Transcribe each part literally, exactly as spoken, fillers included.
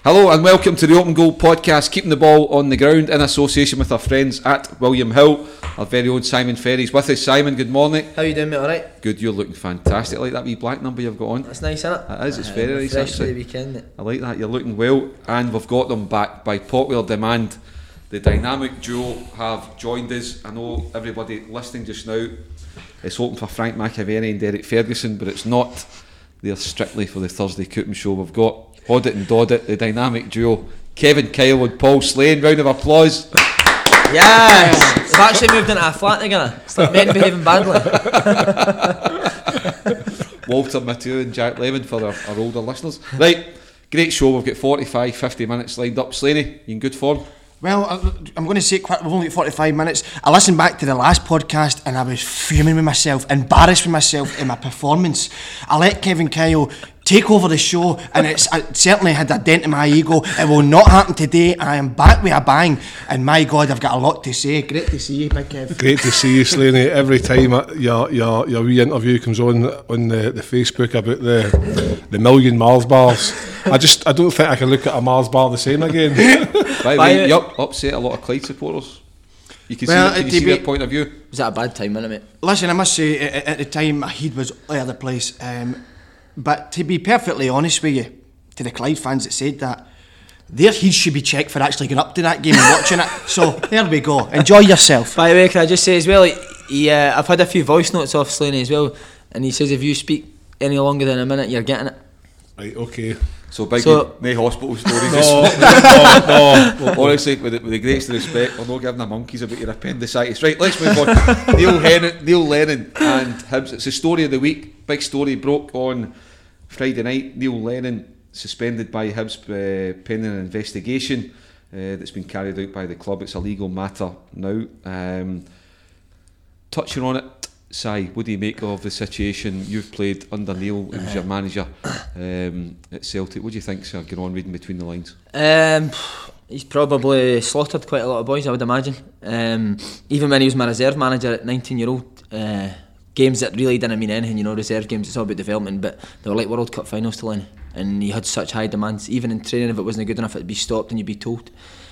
Hello and welcome to the Open Goal podcast, keeping the ball on the ground in association with our friends at William Hill. Our very own Simon Ferry's with us. Simon, good morning. How you doing, mate? Alright? Good, you're looking fantastic. I like that wee black number you've got on. That's nice, isn't it? It is, it's uh, very nice. Fresh for the weekend, mate. I like that, you're looking well. And we've got them back by popular demand. The dynamic duo have joined us. I know everybody listening just now is hoping for Frank McAvenny and Derek Ferguson, but it's not. They're strictly for the Thursday Cooking Show. We've got Audit and Dodit, the dynamic duo, Kevin Kyle and Paul Slane. Round of applause. Yes! They've actually moved into a flat together. It's like men behaving badly. Walter Matthew and Jack Lemon for our, our older listeners. Right, great show. We've got forty-five, fifty minutes lined up. Slaney, you in good form? Well, I'm going to say it quick, we've only got forty-five minutes. I listened back to the last podcast and I was fuming with myself, embarrassed with myself in my performance. I let Kevin Kyle take over the show and it's it certainly had a dent in my ego. It will not happen today. I am back with a bang and my God, I've got a lot to say. Great to see you, Big Kev. Great to see you, Slaney. Every time your your your wee interview comes on on the, the Facebook about the the million Mars bars, I just I don't think I can look at a Mars bar the same again. By the way, you up, upset a lot of Clyde supporters. You can well, see, can you see their point of view. Was that a bad time, wasn't it, mate? Listen, I must say, at, at the time, my head was all over the place. Um, but to be perfectly honest with you, to the Clyde fans that said that, their heads should be checked for actually going up to that game and watching it. So, there we go. Enjoy yourself. By the way, can I just say as well, he, uh, I've had a few voice notes off Slaney as well, and he says if you speak any longer than a minute, you're getting it. Right, okay. So big, so, no hospital stories. No, no, no, no. Honestly, with the, with the greatest respect, we're not giving the monkeys about your appendicitis. Right, let's move on. Neil, Hennon, Neil Lennon and Hibs. It's the story of the week. Big story broke on Friday night. Neil Lennon suspended by Hibs uh, pending an investigation uh, that's been carried out by the club. It's a legal matter now. Um, touching on it, Si, what do you make of the situation? You've played under Neil, he was your manager um, at Celtic. What do you think, sir, going on reading between the lines? Um, he's probably slaughtered quite a lot of boys, I would imagine. Um, even when he was my reserve manager at nineteen year old, uh, games that really didn't mean anything, you know, reserve games, it's all about development, but they were like World Cup finals to Lenny, and he had such high demands. Even in training, if it wasn't good enough, it'd be stopped and you'd be told.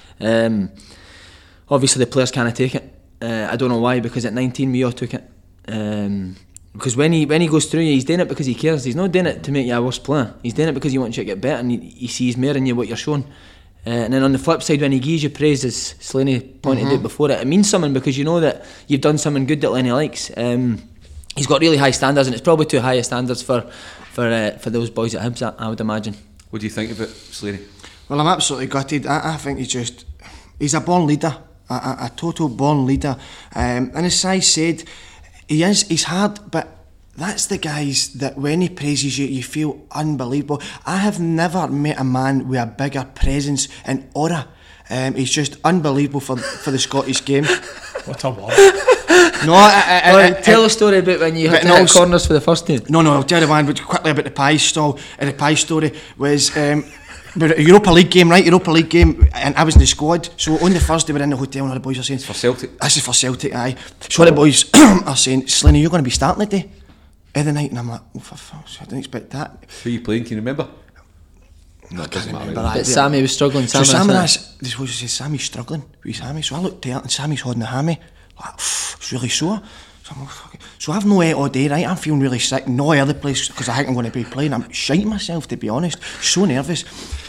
Um, obviously the players can't take it. Uh, I don't know why, because at nineteen we all took it. Um, because when he when he goes through you, he's doing it because he cares. He's not doing it to make you a worse player. He's doing it because he wants you to get better, and he, he sees more in you what you're showing. Uh, and then on the flip side, when he gives you praise, as Slaney pointed mm-hmm. out before, it, it means something because you know that you've done something good that Lenny likes. Um, he's got really high standards, and it's probably too high standards for for uh, for those boys at Hibs, I, I would imagine. What do you think of it, Slaney? Well, I'm absolutely gutted. I, I think he's just he's a born leader, a, a, a total born leader. Um, and as Si said, he is, he's hard, but that's the guys that when he praises you, you feel unbelievable. I have never met a man with a bigger presence and aura. Um, he's just unbelievable for for the Scottish game. What a word. No, I, I, well, I, tell I, a story about when you had to no, hit corners for the first time. No, no, I'll tell you one but quickly about the pie stall. And the pie story was um, a Europa League game, right? Europa League game, and I was in the squad. So on the Thursday, we're in the hotel, and all the boys are saying, for Celtic. This is for Celtic, aye. So all the boys are saying, Slaney, you're going to be starting today, of the night, and I'm like, oh, for fuck's sake, I didn't expect that. Who are you playing? Can you remember? No, I can't remember But that. Sammy was struggling. So Sammy Sammy, was that's, this was says Sammy's struggling with his hammy. So I looked at it, and Sammy's holding the hammy. Like, it's really sore. So, I'm like, fuck. So I've no ate all day, right? I'm feeling really sick. No other place because I think I'm going to be playing. I'm shiting myself, to be honest. So nervous.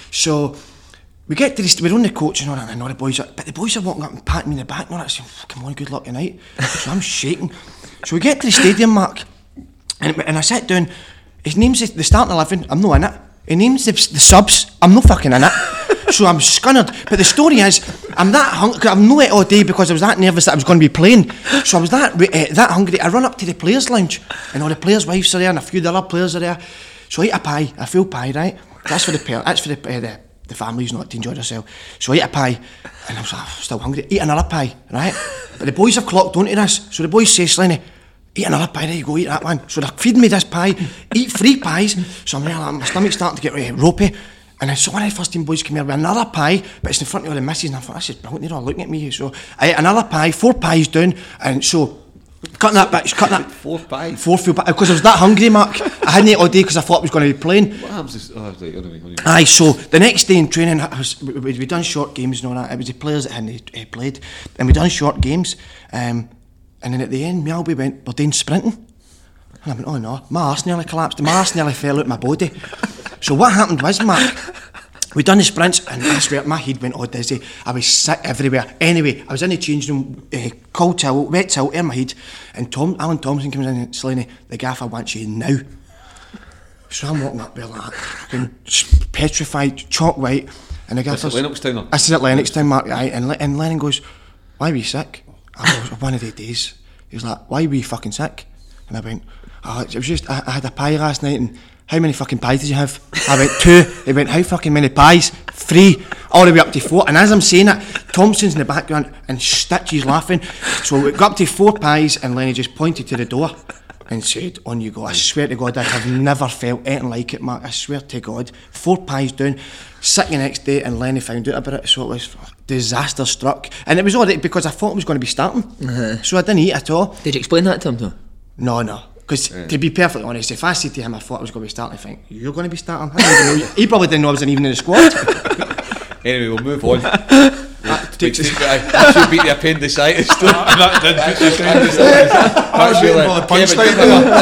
So we get to this, we're on the coach and all that, and all the boys are, but the boys are walking up and patting me in the back and all that, saying, come on, good luck tonight. So I'm shaking. So we get to the stadium, Mark, and, and I sat down. His name's the, the starting eleven, I'm not in it. He names the, the subs, I'm not fucking in it. So I'm scunnered. But the story is, I'm that hungry, I've no ate all day because I was that nervous that I was going to be playing. So I was that uh, that hungry, I run up to the players' lounge, and all the players' wives are there, and a few of the other players are there. So I ate a pie, a full pie, right? That's for the parents, that's for the, uh, the the family's not to enjoy themselves. So I ate a pie, and I was like, still hungry. Eat another pie, right? But the boys have clocked onto this. So the boys say, Slaney, eat another pie, there you go, eat that one. So they're feeding me this pie, eat three pies. So I'm there, like, my stomach's starting to get uh, ropey. And then so one of the first team boys come here with another pie, but it's in front of all the misses, and I thought, this is brilliant, they're all looking at me. So I ate another pie, four pies down, and so cutting that bitch, cutting that Four pies. four full because I was that hungry, Mark. I hadn't ate all day because I thought I was going to be playing. What happens is, oh, right, anyway, anyway. Aye, so the next day in training, I was, we, we, we done short games and all that. It was the players that hadn't uh, played, and we done short games. Um, and then at the end, me and Albie went, we're doing sprinting. And I went, oh no, my arse nearly collapsed, my arse nearly fell out my body. So what happened was, Mark, we done the sprints, and I swear my head went all dizzy. I was sick everywhere. Anyway, I was in the change room, uh, cold towel, wet towel in my head, and Tom, Alan Thompson comes in and Slaney, the gaffer wants you now. So I'm walking up there like that, fucking petrified, chalk white, and the gaffer's... This at Lennoxtown, or? This is at Lennoxtown, Mark, aye, and, Le- and Lennon goes, why were you sick? I was one of the days. He was like, why were you fucking sick? And I went, oh, it was just, I, I had a pie last night, and how many fucking pies did you have? I went, two. He went, how fucking many pies? Three. All the way up to four. And as I'm saying it, Thompson's in the background and Stitchy's laughing. So we got up to four pies, and Lenny just pointed to the door and said, on you go. I swear to God, I have never felt anything like it, Mark. I swear to God. Four pies down. Sick the next day, and Lenny found out about it, so it was disaster struck. And it was all right because I thought I was going to be starting. Uh-huh. So I didn't eat at all. Did you explain that to him though? No, no. Because yeah. To be perfectly honest, if I said to him I thought I was going to be starting, I think, you're going to be starting? I didn't even know. He probably didn't know I was even in the squad. Anyway, we'll move on. That takes us I should beat the appendicitis. That did beat the appendicitis. That's really the punchline.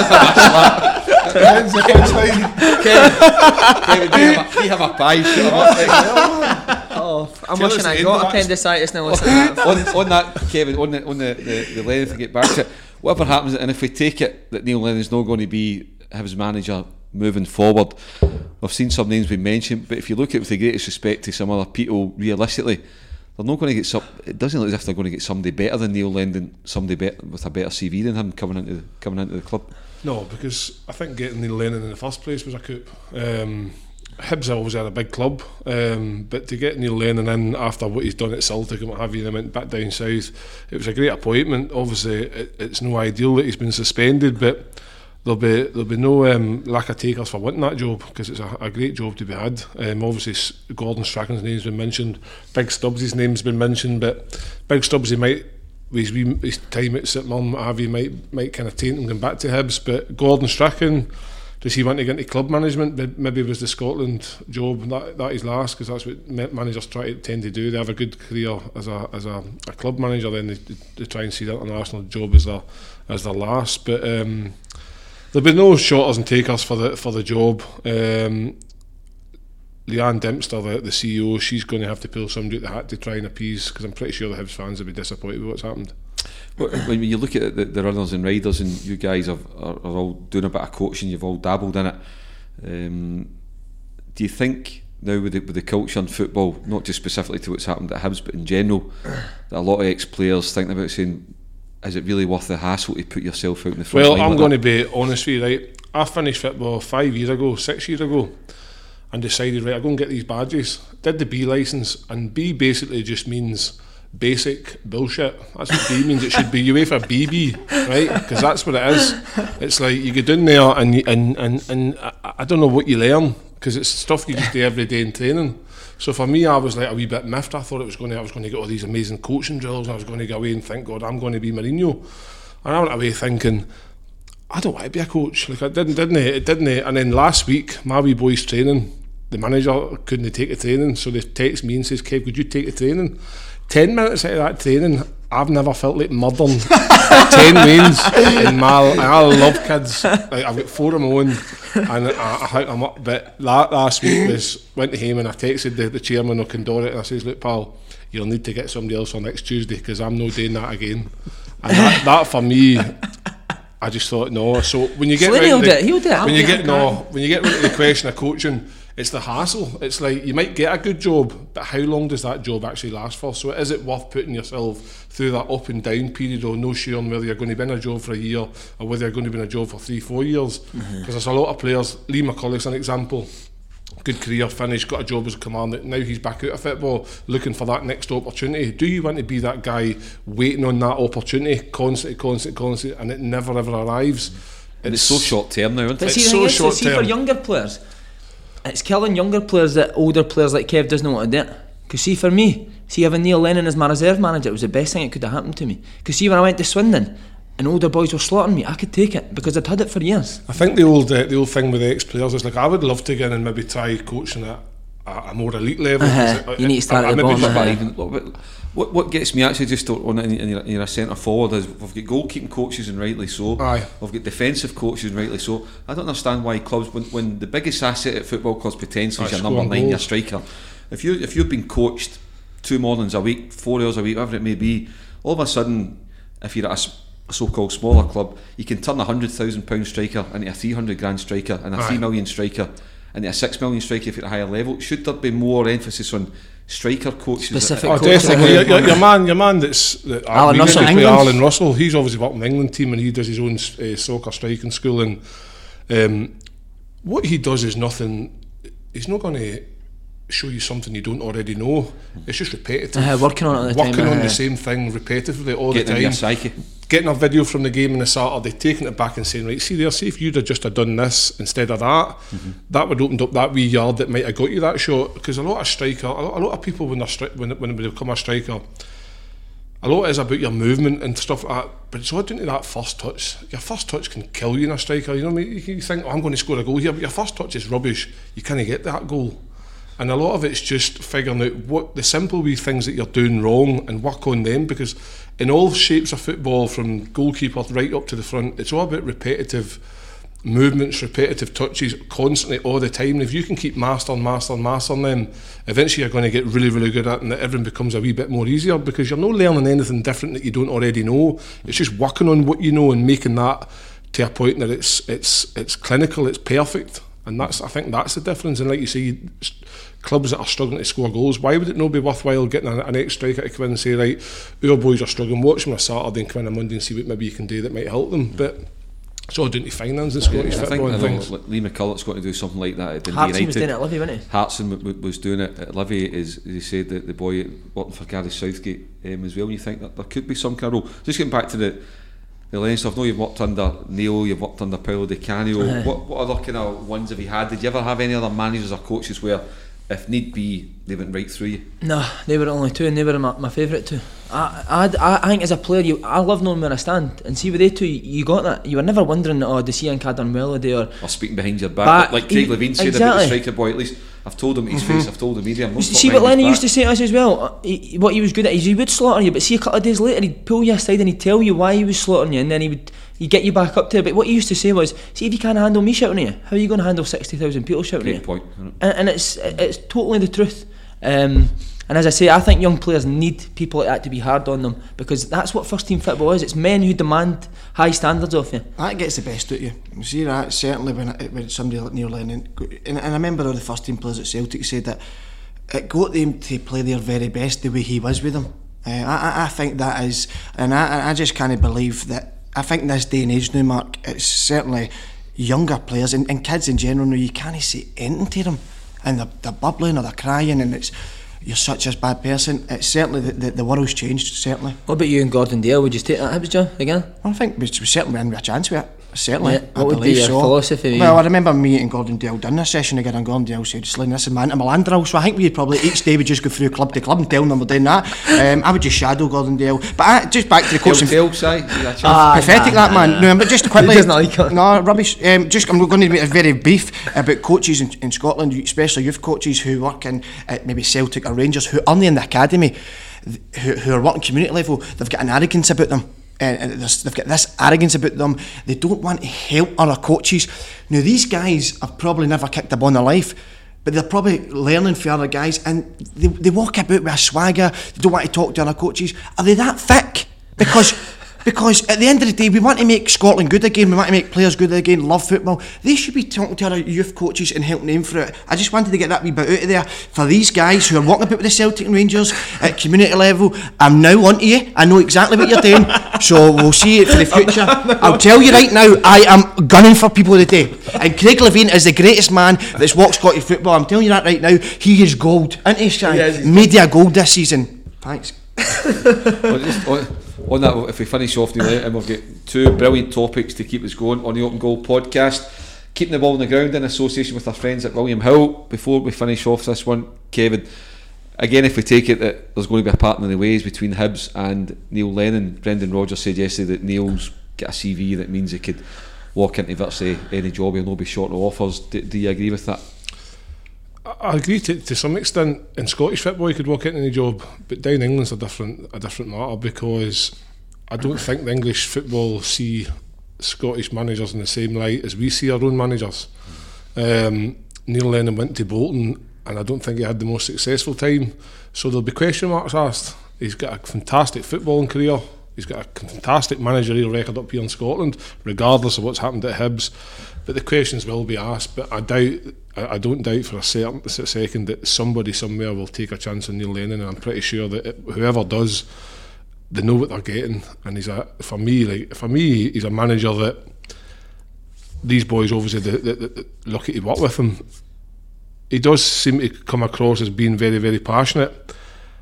Kevin, Kevin, do you have a pie? Shut him up. Oh, I'm wishing I got appendicitis now. Listening to that. on, on that, Kevin, on the on the, the, the Lennon to get back to it, whatever happens, and if we take it that Neil Lennon's not going to be his manager moving forward, I've seen some names being mentioned, but if you look at it with the greatest respect to some other people, realistically, they're not going to get some. It doesn't look as if they're going to get somebody better than Neil Lennon, somebody better, with a better C V than him coming into coming into the club. No, because I think getting Neil Lennon in the first place was a coup. Um, Hibs always had a big club, um, but to get Neil Lennon in after what he's done at Celtic and what have you, and went back down south, it was a great appointment. Obviously, it, it's no ideal that he's been suspended, but there'll be there'll be no um, lack of takers for wanting that job, because it's a, a great job to be had. Um, obviously, Gordon Strachan's name's been mentioned, Big Stubbs' name's been mentioned, but Big Stubbs, he might. His, his time at St Mirren, what have you, might might kind of taint him going back to Hibs, but Gordon Strachan, does he want to get into club management? Maybe it was the Scotland job that that is last, because that's what managers try to tend to do. They have a good career as a as a, a club manager, then they, they try and see the international job as their as their last. But um, there'll be no shorters and takers for the for the job. Um, Leanne Dempster, the, the C E O, she's going to have to pull somebody at the hat to try and appease, because I'm pretty sure the Hibs fans will be disappointed with what's happened. Well, when you look at the, the runners and riders, and you guys have, are, are all doing a bit of coaching, you've all dabbled in it. Um, do you think now with the, with the culture in football, not just specifically to what's happened at Hibs, but in general, that a lot of ex-players thinking about saying, is it really worth the hassle to put yourself out in the front well, line? Well, I'm like going that? to be honest with you, right? I finished football five years ago, six years ago, and decided, right, I'll go and get these badges. Did the B licence, and B basically just means basic bullshit. That's what B means. It should be UEFA B B, right? Because that's what it is. It's like you get down there and you, and and and I, I don't know what you learn, because it's stuff you just do every day in training. So for me, I was like a wee bit miffed. I thought it was going to, I was going to get all these amazing coaching drills, and I was going to go away and think, God, I'm going to be Mourinho. And I went away thinking, I don't want to be a coach. Like I didn't, didn't it? It didn't. And then last week, my wee boy's training. The manager couldn't take the training, so they text me and says, Kev, could you take the training? Ten minutes out of that training, I've never felt like murdering ten mains in my. I love kids. Like, I've got four of my own, and I, I think I'm up. But that last week was went to him and I texted the, the chairman of Condora, and I says, look, pal, you'll need to get somebody else for next Tuesday, because I'm not doing that again. And that, that for me, I just thought no. So when you get so right he'll the, do it. He'll do it. when you get no, when you get right to the question of coaching, it's the hassle. It's like you might get a good job, but how long does that job actually last for? So is it worth putting yourself through that up and down period, or no sure on whether you're going to be in a job for a year or whether you're going to be in a job for three, four years? Because mm-hmm. there's a lot of players. Lee McCullough's an example. Good career, finished, got a job as a commander. Now he's back out of football, looking for that next opportunity. Do you want to be that guy waiting on that opportunity, constantly, constantly, constantly, and it never ever arrives? And it's, it's so short term now, isn't it? But see, it's so so short see term. For younger players, it's killing younger players that older players like Kev doesn't want to do it. Because see, for me, see having Neil Lennon as my reserve manager, it was the best thing that could have happened to me. Because see, when I went to Swindon, and older boys were slaughtering me, I could take it because I'd had it for years. I think the old uh, the old thing with the ex-players is like, I would love to get in and maybe try coaching at a, a more elite level. Uh-huh. It, you need to start I, at the I bottom. But Uh-huh. even, what, what what gets me actually just on in, in, your, in your centre forward is we've got goalkeeping coaches, and rightly so. Aye. We've got defensive coaches, and rightly so. I don't understand why clubs, when, when the biggest asset at football clubs potentially is Aye, your number scoring nine, your goals. striker. If you if you've been coached two mornings a week, four hours a week, whatever it may be, all of a sudden, if you're at a, s- a so-called smaller club, you can turn a hundred thousand pound striker into a three hundred grand striker, and a Aye. three million striker into a six million striker if you're at a higher level. Should there be more emphasis on striker coaches? Specific Oh, coaches. definitely. Your, your, your man, your man that's that Alan we Russell, used to play, England. Alan Russell. He's obviously working in the England team, and he does his own uh, soccer striking school. And um, what he does is nothing. He's not going to show you something you don't already know. It's just repetitive. Uh, working on it all the time, Working on uh, the same thing repetitively all Getting the in your time. psyche. Getting a video from the game on the Saturday, taking it back and saying, right, see there, see if you'd have just have done this instead of that, mm-hmm. that would opened up that wee yard that might have got you that shot. Because a lot of striker, a lot, a lot of people when they're stri- when when they become a striker, a lot is about your movement and stuff like that. But it's all down to that first touch. Your first touch can kill you in a striker. You know what I mean? You can think, oh, I'm going to score a goal here, but your first touch is rubbish. You can't get that goal. And a lot of it's just figuring out what the simple wee things that you're doing wrong and work on them, because in all shapes of football, from goalkeeper right up to the front, it's all about repetitive movements, repetitive touches, constantly all the time. And if you can keep mastering, mastering, mastering them, eventually you're going to get really, really good at it, and that everything becomes a wee bit more easier, because you're not learning anything different that you don't already know. It's just working on what you know and making that to a point that it's it's it's clinical, it's perfect. And that's, I think that's the difference. And like you say, clubs that are struggling to score goals, why would it not be worthwhile getting an, an ex-striker to come in and say, right, our boys are struggling, watch them on a Saturday and come in on Monday and see what maybe you can do that might help them. But it's all down to finance in Scottish I think football I and know, things. like Lee McCulloch's got to do something like that at Dundee Hartson United. was doing it at Livy, wasn't he? Hartson w- w- was doing it at Livy, is, as you said, the, the boy working for Gareth Southgate um, as well. And you think that there could be some kind of role. Just getting back to the the Lennon stuff. I know you've worked under Neil, you've worked under Paolo Di Canio. Uh-huh. What what other kind of ones have you had? Did you ever have any other managers or coaches where, if need be, they went right through you? No, they were only two, and they were my, my favourite two. I, I, I think as a player, you, I love knowing where I stand, and see with they two, you, you got that. You were never wondering, oh, does Ian Cad done well today, or Or speaking behind your back, Back- like Craig he- Levine said about exactly. the striker boy. At least I've told him to his face, I've told the media. I'm not see talking what behind Lenny his used back. to say to us as well. uh, He, what he was good at is he would slaughter you, but see a couple of days later he'd pull you aside and he'd tell you why he was slaughtering you, and then he would he'd get you back up to it. But what he used to say was, see if you can't handle me shouting at you, how are you going to handle sixty thousand people shouting at Great you? point. isn't it? And, and it's it's totally the truth. Um, and as I say, I think young players need people like that to be hard on them, because that's what first team football is. It's men who demand high standards of you. That gets the best out of you. You see that certainly when, it, when somebody like Neil Lennon, and, and I remember all the first team players at Celtic said that it got them to play their very best the way he was with them. Uh, I, I- I think that is, and I, I just can't believe that. I think this day and age now, Mark, it's certainly younger players and, and kids in general now, you can't say anything to them, and they're, they're bubbling or they're crying, and it's, you're such a bad person. It's certainly the, the, the world's changed, certainly. What about you and Gordon Dale? Would you take that Hibs job again? I think we, we certainly win with a chance with it. Certainly, Yeah, I what would be believe your so. philosophy? Well, I remember me and Gordon Dale done this session again, and Gordon Dale said, "Listen, this is my Milandra." So I think we'd probably each day would just go through club to club and tell them we're doing that. Um, I would just shadow Gordon Dale. But I, just back to the Tell coaching. tale, Si. Yeah, Ah, Pathetic nah, that man. nah, No, but just quickly. He doesn't like it. No, rubbish. Um, just I'm going to make a very brief about coaches in, in Scotland, especially youth coaches who work in at maybe Celtic or Rangers, who are only in the academy, who, who are working community level. They've got an arrogance about them. And they've got this arrogance about them. They don't want to help other coaches. Now, these guys have probably never kicked a ball in their life, but they're probably learning from other guys, and they, they walk about with a swagger. They don't want to talk to other coaches. Are they that thick? Because because at the end of the day, we want to make Scotland good again. We want to make players good again. Love football. They should be talking to other youth coaches and helping them through it. I just wanted to get that wee bit out of there for these guys who are walking about with the Celtic and Rangers at community level. I'm now on to you. I know exactly what you're doing. So we'll see it for the future. I'll tell you right now, I am gunning for people today. And Craig Levine is the greatest man that's walked Scottish football. I'm telling you that right now. He is gold, isn't he, Shy? He is, he's Media gold this season. Thanks. Well, just on, on that, if we finish off the and we've got two brilliant topics to keep us going on the Open Goal podcast. Keeping the ball on the ground in association with our friends at William Hill. Before we finish off this one, Kevin, again, if we take it that there's going to be a parting of the ways between Hibs and Neil Lennon, Brendan Rodgers said yesterday that Neil's get a C V that means he could walk into virtually any job, he'll not be short of offers. Do, do you agree with that? I agree to, to some extent. In Scottish football you could walk into any job, but down England's a different a different matter, because I don't think the English football see Scottish managers in the same light as we see our own managers. um, Neil Lennon went to Bolton and I don't think he had the most successful time, so there'll be question marks asked. He's got a fantastic footballing career, he's got a fantastic managerial record up here in Scotland regardless of what's happened at Hibs, but the questions will be asked. But I doubt I don't doubt for a certain a second that somebody somewhere will take a chance on Neil Lennon, and I'm pretty sure that it, whoever does, they know what they're getting. And he's a for me like for me he's a manager that these boys obviously they, they, they, lucky to work with him. He does seem to come across as being very very passionate,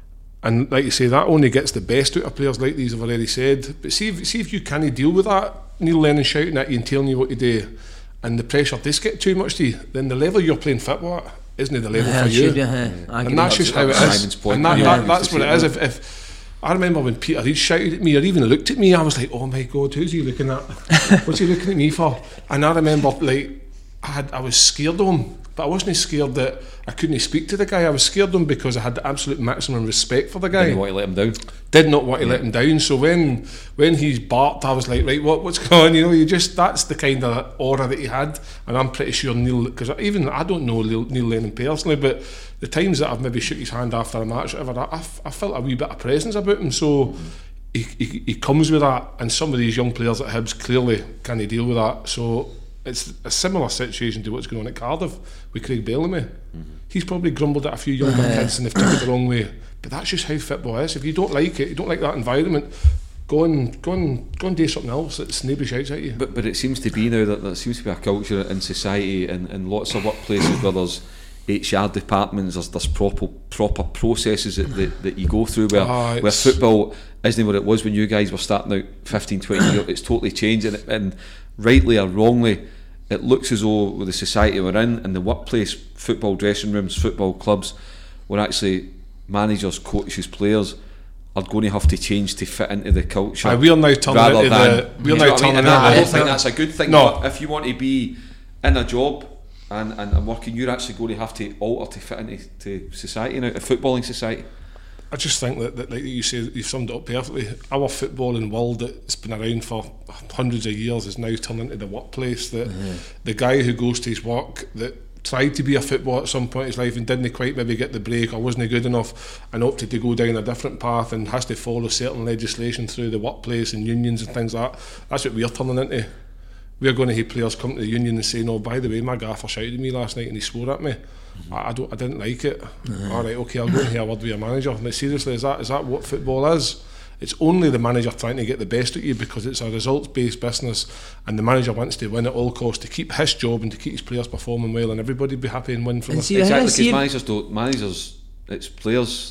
and like you say, that only gets the best out of players like these, I've already said. But see if, see if you can't deal with that, Neil Lennon shouting at you and telling you what to do, and the pressure does get too much to you, then the level you're playing football at isn't the level Yeah, for you. should, yeah, I agree. And that's just how it Simon's is. point. And that, Yeah. that, that's what it is. If, if I remember when Peter Reid shouted at me or even looked at me, I was like, oh my God, who's he looking at? What's he looking at me for? And I remember like I had I was scared of him, but I wasn't scared that I couldn't speak to the guy. I was scared of him because I had the absolute maximum respect for the guy. Didn't want to let him down. Did not want to let him down. So when when he barked, I was like, right, what what's going on? You know, you just that's the kind of aura that he had, and I'm pretty sure Neil, because even I don't know Neil, Neil Lennon personally, but the times that I've maybe shook his hand after a match, or whatever, I, I felt a wee bit of presence about him. So he, he he comes with that, and some of these young players at Hibs clearly can't deal with that. So it's a similar situation to what's going on at Cardiff with Craig Bellamy. Mm-hmm. He's probably grumbled at a few younger kids and they've took it the wrong way. But that's just how football is. If you don't like it, you don't like that environment, go and go and go and do something else that's nobody shouts at you. But but it seems to be now that there seems to be a culture in society and in lots of workplaces where there's H R departments, there's, there's proper proper processes that, that, that you go through where, oh, where football isn't what it was when you guys were starting out fifteen, twenty years. It's totally changed, and, and rightly or wrongly it looks as though with the society we're in and the workplace, football dressing rooms, football clubs, where actually managers, coaches, players are going to have to change to fit into the culture. Aye, we're now turning rather into than, the we're you know now what I mean? turning And I, I don't into think the- that's a good thing. No. But if you want to be in a job and, and, and working, you're actually going to have to alter to fit into to society now, a footballing society. I just think that, that like you say, you've summed it up perfectly. Our footballing world that's been around for hundreds of years is now turned into the workplace. That mm-hmm. the guy who goes to his work that tried to be a footballer at some point in his life and didn't quite maybe get the break or wasn't good enough and opted to go down a different path and has to follow certain legislation through the workplace and unions and things like that. That's what we're turning into. We're going to have players come to the union and say, no, by the way, my gaffer shouted at me last night and he swore at me. Mm-hmm. I, I don't, I didn't like it. Mm-hmm. All right, okay, I'll go and hear a word with your manager. Now, seriously, is that is that what football is? It's only the manager trying to get the best at you because it's a results-based business, and the manager wants to win at all costs to keep his job and to keep his players performing well, and everybody be happy and win from And it. see, Exactly, see because managers don't, managers, it's players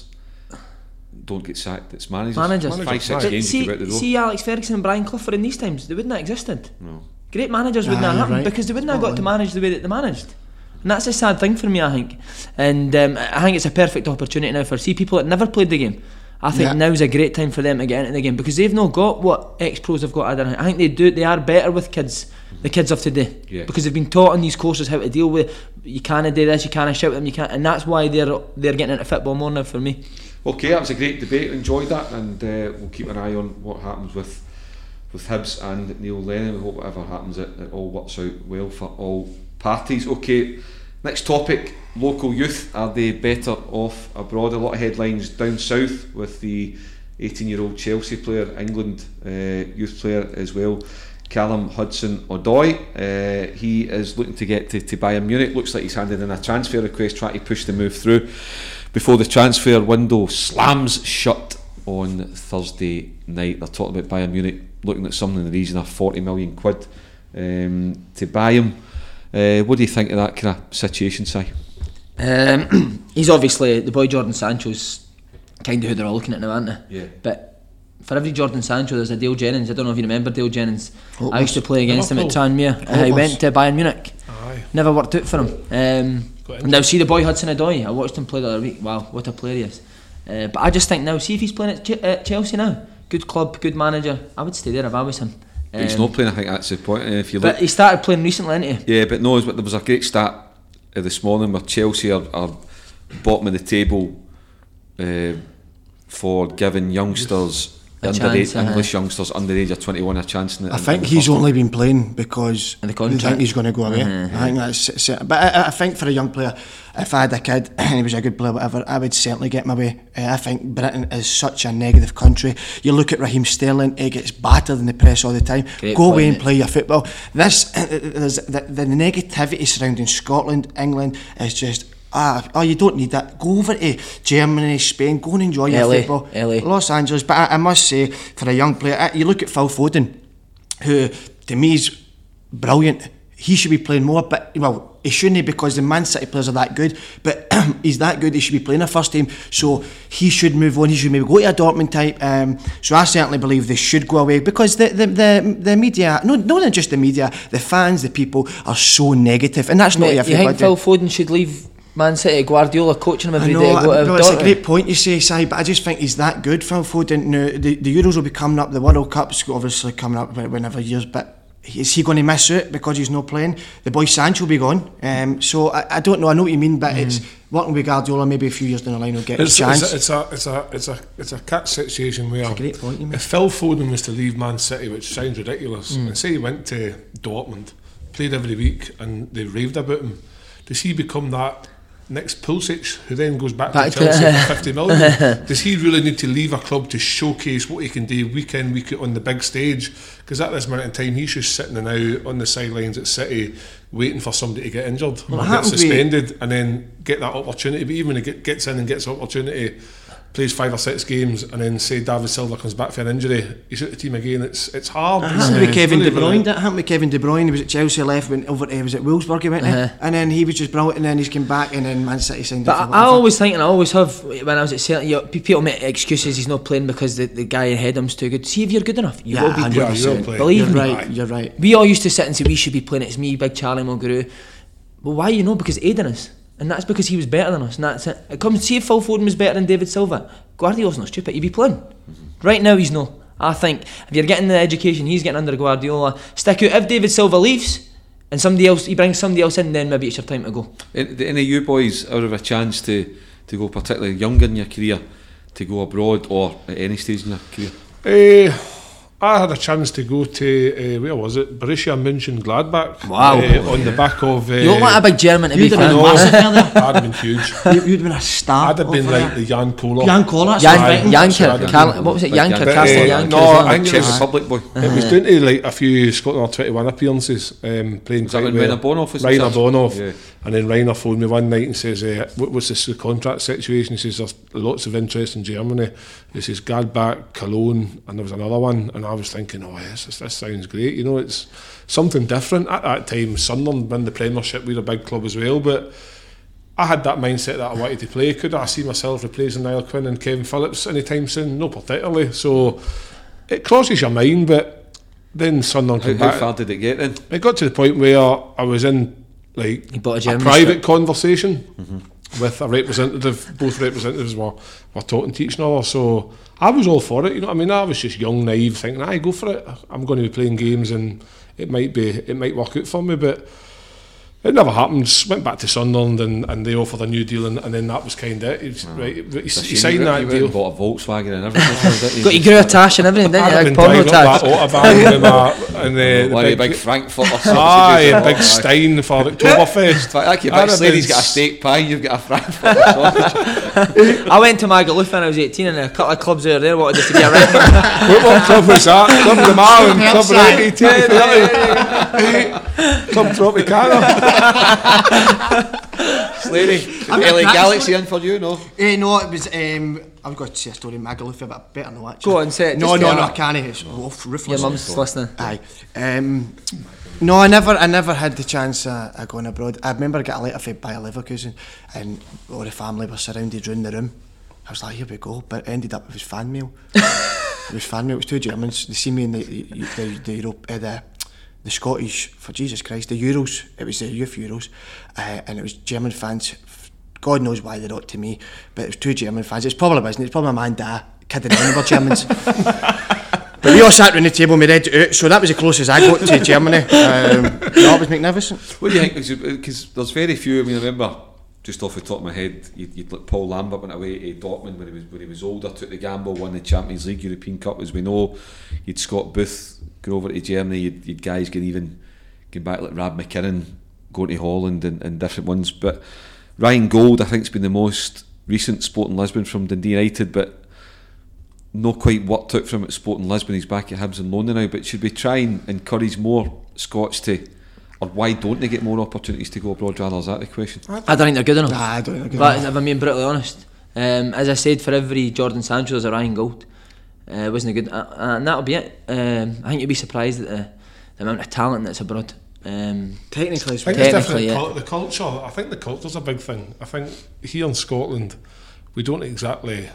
don't get sacked, it's managers. Managers. Five, Managers, six right. games see, you go out the door. see Alex Ferguson and Brian Clough in these times, they wouldn't have existed. No. Great managers wouldn't Aye, have happened right. because they wouldn't have got to Spot manage the way that they managed. And that's a sad thing for me, I think. And um, I think it's a perfect opportunity now for see people that never played the game. I think Yeah. now's a great time for them to get into the game because they've not got what ex-pros have got. I don't know. I think they do. They are better with kids, the kids of today, Yeah. because they've been taught in these courses how to deal with. You can't do this, you can't shout at them, you can't, and that's why they're they're getting into football more now for me. Okay, that was a great debate. Enjoyed that, and uh, we'll keep an eye on what happens with with Hibs and Neil Lennon. We hope whatever happens, it, it all works out well for all parties. Okay, next topic: local youth, are they better off abroad? A lot of headlines down south with the eighteen-year-old Chelsea player, England uh, youth player as well, Callum Hudson-Odoi. Uh, he is looking to get to, to Bayern Munich. Looks like he's handed in a transfer request, trying to push the move through before the transfer window slams shut on Thursday night. They're talking about Bayern Munich looking at something in the region of forty million quid um, to buy him. Uh, what do you think of that kind of situation, Si? Um, he's obviously the boy Jordan Sancho's kind of who they're all looking at now, aren't they? Yeah. But for every Jordan Sancho, there's a Dale Jennings. I don't know if you remember Dale Jennings. Hopeless. I used to play against him at Liverpool. Tranmere. Uh, he Hopeless. went to Bayern Munich. Aye. Never worked out for him. Um, Got and now see the boy Hudson-Odoi. I watched him play the other week. Wow, what a player he is. Uh, but I just think now, see if he's playing at, Ch- at Chelsea now. Good club, good manager. I would stay there if I was him. But he's Um, not playing. I think that's the point. Uh, if you look, But he started playing recently, didn't he? yeah, but no, there was a great stat uh, this morning where Chelsea are, are bottom of the table uh, for giving youngsters. A Underage, chance, uh-huh. English youngsters under the age of twenty-one a chance. In the, I in- think in the he's first only been playing because And the they contract. think he's going to go away. Mm-hmm. I think that's it's, uh, but I, I think for a young player, if I had a kid and he was a good player, whatever, I would certainly get my way. Uh, I think Britain is such a negative country. You look at Raheem Sterling; he gets battered in the press all the time. Great go point, away and mate. play your football. This there's the, the negativity surrounding Scotland, England is just. Ah, oh, you don't need that. Go over to Germany, Spain, go and enjoy your L A, football. L A. Los Angeles, but I, I must say, for a young player, uh, you look at Phil Foden, who to me is brilliant. He should be playing more, but well, he shouldn't because the Man City players are that good. But he's that good; he should be playing a first team. So he should move on. He should maybe go to a Dortmund type. Um, so I certainly believe they should go away because the the the, the media, no, not just the media, the fans, the people are so negative, and that's not Mate, you everybody. think Phil Foden should leave Man City? Guardiola coaching him I every know, day to go I- to no, it's a Dortmund? great point you say, Si, but I just think he's that good, Phil Foden. Now, the, the Euros will be coming up, the World Cup's obviously coming up whenever years, but is he going to miss out because he's not playing? The boy Sancho will be gone. Um, so I, I don't know, I know what you mean, but it's working with Guardiola, maybe a few years down the line he'll get It's, a chance. it's, a, it's a it's a it's a it's a catch situation where It's a great point you make. if Phil Foden was to leave Man City, which sounds ridiculous, and say he went to Dortmund, played every week, and they raved about him, does he become that next Pulisic, who then goes back, Back to to- Chelsea for fifty million? Does he really need to leave a club to showcase what he can do week in, week out on the big stage? Because at this minute in time, he's just sitting now on the sidelines at City, waiting for somebody to get injured, Well, it or get happened with- suspended, and then get that opportunity. But even when he get, gets in and gets an opportunity, plays five or six games, and then say David Silva comes back for an injury, he's out the team again. It's it's hard. It It's, happened uh, with it's Kevin really, De Bruyne. really- That happened with Kevin De Bruyne. He was at Chelsea, left, went over to was it Wolfsburg he went to, Uh-huh. and then he was just brilliant. And then he's came back, and then Man City signed him. But for I, I whatever. always think, and I always have, when I was at Celtic, you know, pe- people make excuses. He's not playing because the, the guy ahead of him's too good. See if you're good enough, you Yeah, will be one playing. hundred percent. Yeah, you'll Believe You're me. right. You're right. We all used to sit and say we should be playing. It's me, Big Charlie Mulgrew. Well, why you know? Because Aiden is, and that's because he was better than us. And that's it. It comes. See if Phil Foden was better than David Silva. Guardiola's not stupid. He'd be playing. Right now, he's no. I think if you're getting the education he's getting under Guardiola, stick out. If David Silva leaves and somebody else, he brings somebody else in, then maybe it's your time to go. Any, any of you boys out of a chance to, to go particularly young in your career, to go abroad or at any stage in your career? Uh, I had a chance to go to uh, where was it? Borussia Mönchengladbach. Wow. Uh, on the back of. Uh, You look like a big German to be You'd have fair. been no, massive there. I'd have been huge. You- You'd have been a star. I'd have been over like there. the Jan Kohler. Jan Kohler, that's Jan, right. Yanker, Sorry, Carl, what was it? Big Yanker, Yanker. Carsten Uh, Yanker. no, as well. I think Czech was- Republic boy. It was doing to like a few Scotland under twenty-one appearances, um, playing. Was that when quite Rainer well. Bonhoff was in Rainer charge? Bonhoff. Yeah. And then Rainer phoned me one night and says, uh, what was this the contract situation? He says, there's lots of interest in Germany. He says, Gladbach, Cologne, and there was another one. And I was thinking, oh, yes, this, this sounds great. You know, it's something different. At that time, Sunderland won the Premiership, we were a big club as well, but I had that mindset that I wanted to play. Could I see myself replacing Niall Quinn and Kevin Phillips anytime soon? No, particularly. So it crosses your mind, but then Sunderland How, came how back. far did it get then? It got to the point where I was in like He bought a a German private strip. conversation with a representative. Both representatives were, were talking to each other, so I was all for it. You know what I mean? I was just young, naive, thinking, "I go for it. I'm going to be playing games, and it might be, it might work out for me." But it never happened. Just went back to Sunderland, and, and they offered a new deal, and, and then that was kind of it. He, was- right, he, he It's a shame signed you that went deal. and bought a Volkswagen and everything. Got you grew a tash and everything, didn't I'd you? have Like been porno driving up tash. that Autobahn and, uh, and uh, One the of the big, big Frankfurt or something. aye, a big Stein for Oktoberfest. Like your I'd big have slade, been he's got a s- steak pie, you've got a Frankfurt sausage. I went to Magaluf when I was eighteen, and a couple of clubs over there wanted us to be a rep. What, what club was that? Club de Marlin, Club Red, eighteen thirty, Club Tropicana. Slady, I'm L A a Galaxy in for you, no? Eh, no, it was. Um, I've got to say a story in Magaluf, but I better not actually. Go on, say it, No, just no, get no, it. I can't. It's roof, ruthless. Your mum's listening. Aye. Um, no, I never, I never had the chance of, of going abroad. I remember I got a letter from Bayer Leverkusen, and all the family were surrounded round the room. I was like, here we go, but it ended up it was fan mail. It was fan mail. It was two Germans. They see me in the the the, the, Europe, uh, the the Scottish, for Jesus Christ, the Euros. It was the youth Euros, uh, and it was German fans. God knows why they're not to me, but it was two German fans. It's probably business. It's probably my man, dad, kidding around with Germans. But we all sat round the table and we read it out, so that was the closest I got to Germany. Um, no, it was magnificent. What do you think? Because there's very few. I mean, I remember just off the top of my head, you'd, you'd like Paul Lambert went away to Dortmund when he was when he was older, took the gamble, won the Champions League, European Cup, as we know. You'd Scott Booth go over to Germany. You'd, you'd guys get even going back like Rab McKinnon going to Holland and, and different ones. But Ryan Gold, I think, has been the most recent Sporting Lisbon from Dundee United, but not quite worked out from at Sporting Lisbon. He's back at Hibs and loan now. But should we try and encourage more Scots to, or why don't they get more opportunities to go abroad? Rather, is that the question? I don't think they're good enough. Nah, I don't think they're good but enough. If I'm being brutally honest, um, as I said, for every Jordan Sancho there's a Ryan Gold. Uh, wasn't a good, uh, and that'll be it. Um, I think you'd be surprised at the, the amount of talent that's abroad. Um, Technically, it's I think right. it's Technically, different. yeah. Cul- the culture. I think the culture's a big thing. I think here in Scotland, we don't exactly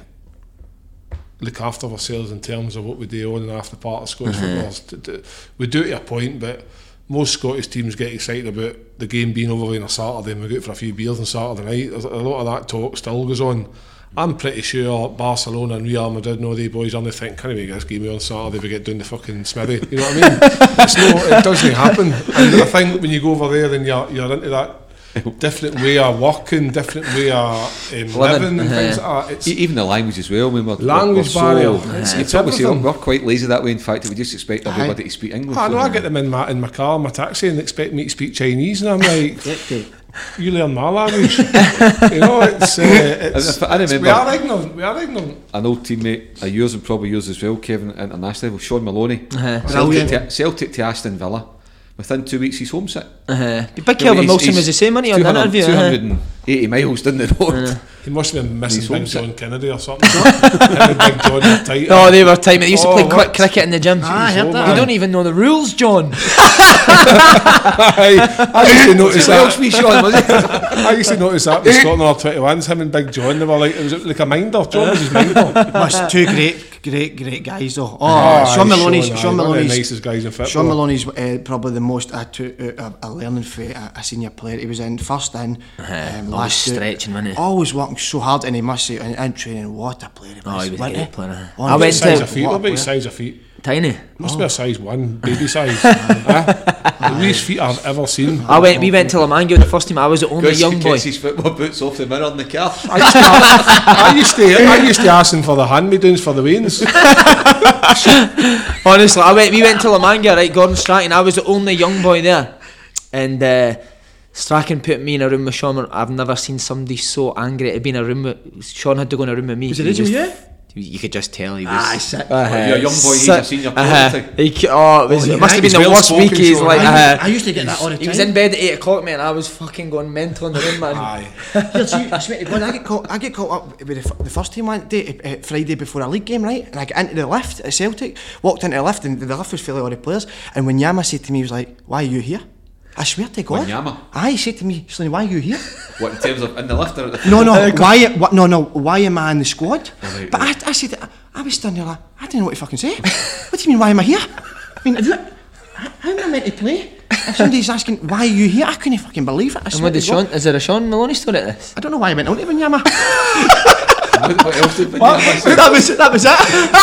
look after ourselves in terms of what we do on and after part of Scottish football. We do to a point, but most Scottish teams get excited about the game being over on a Saturday and we go out for a few beers on Saturday night. There's a lot of that talk still goes on. I'm pretty sure Barcelona and Real Madrid and all they boys only think, can we make this game on Saturday we get down the fucking smithy? You know what I mean? It's no, it doesn't happen. And I think when you go over there then you're, you're into that different way of working, different way of um, living and things like that. It's, E- Even the language as well. I mean, we're, Language we're barrier. So, It's- you'd it's probably say everything. we're quite lazy that way. In fact, we just expect everybody to speak English. I know don't I we? get them in my, in my car, my taxi, and they expect me to speak Chinese, and I'm like, you learn my language. You know, it's, uh, it's, I- I it's we remember- are ignorant. We are ignorant. An old teammate of yours and probably yours as well, Kevin, at international level, Sean Maloney. Uh-huh. Celtic, to, Celtic to Aston Villa. Within two weeks, he's homesick. uh, Big Kelvin Wilson was the same, wasn't he, on the interview? two uh-huh. hundred eighty miles down the road. He must have been missing He's Big homesick. John Kennedy or something. Him and Big John were tight. Oh, they were tight. They used to Oh, play what? quick cricket in the gym. Ah, I heard You that. don't even know the rules, John. I, I used to notice Wales that. me, Sean, was it? I used to notice that with Scotland under twenty-ones. Him and Big John, they were like, it was like a minder. John was his minder. Must two great, great, great guys though. Oh, Oh, Sean aye, Maloney's, Sean, aye, Sean one of the Maloney's, nicest guys in football. Sean Maloney's uh, probably the most I took out of a learning for a, a senior player. He was in first in, um, Always last out, stretching, wasn't he? always working so hard, and he must say in, in training, what a player he was. Oh, he was a wasn't great player. Oh, I went Size to of feet, what a what about player. size of feet? Tiny. Must be a size one, baby size. Huh? The least feet I've ever seen. I went. We went to La Manga with the first team. I was the only young boy. Gets his football boots off the mirror in the car. I used to, I used to, I used to ask him for the hand-me-downs for the wains. Honestly, I went. We went to La Manga, right? Gordon Strachan. I was the only young boy there, and uh, Strachan put me in a room with Sean. I've never seen somebody so angry to be in a room with. Sean had to go in a room with me. Was he He raging with you? You could just tell he was. Ah, sick. Uh-huh. You're a young boy, he's a senior player, Uh-huh. isn't He c- oh, it, was, Oh, it must have he's been the well worst spoken, week. He's Sean. like, I, uh-huh. I used to get that all the time. He was in bed at eight o'clock, man. I was fucking going mental in the room, man. Aye. Here, see, I swear to God, I get caught. I get caught up with the, f- the first team one day, uh, Friday before a league game, right? And I get into the lift at Celtic, walked into the lift, and the lift was full of all the players. And when Yama said to me, he was like, "Why are you here?" I swear to God. Wanyama? Aye, he said to me, "Slinny, why are you here?" What, in terms of in the lift or at the No, no, why? What? No, no, why am I in the squad? right, But I, I said, I, I was standing there like, I didn't know what to fucking say. What do you mean, why am I here? I mean, have you, how am I meant to play? If somebody's asking, why are you here? I couldn't fucking believe it. I And swear what did to God. Sean? Is there a Sean Maloney story at this? I don't know why I went on to Wanyama. what, what else did Wanyama say? that was that was